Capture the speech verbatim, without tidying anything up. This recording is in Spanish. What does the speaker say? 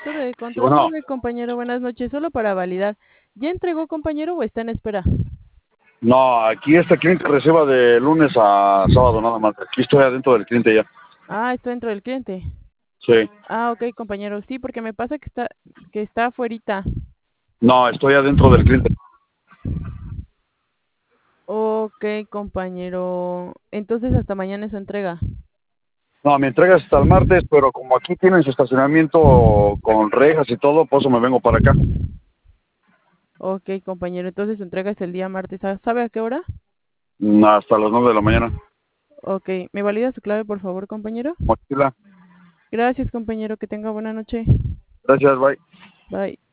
Torre de Sí, control, bueno, dígame, compañero, buenas noches. Solo para validar, ¿ya entregó, compañero, o está en espera? no, aquí esta cliente reserva de lunes a sábado nada más. Aquí estoy adentro del cliente ya. Ah, está dentro del cliente. Sí. Ah, ok, compañero. Sí, porque me pasa que está, que está afuerita. No, estoy adentro del cliente. Ok, compañero. Entonces hasta mañana es su entrega. No, mi entrega es hasta el martes, pero como aquí tienen su estacionamiento con rejas y todo, por eso me vengo para acá. Ok, compañero. Entonces su entrega es el día martes. ¿Sa- ¿Sabe a qué hora? Mm, Hasta las nueve de la mañana. Ok, ¿me valida su clave, por favor, compañero? Mochila. Gracias, compañero. Que tenga buena noche. Gracias, bye. Bye.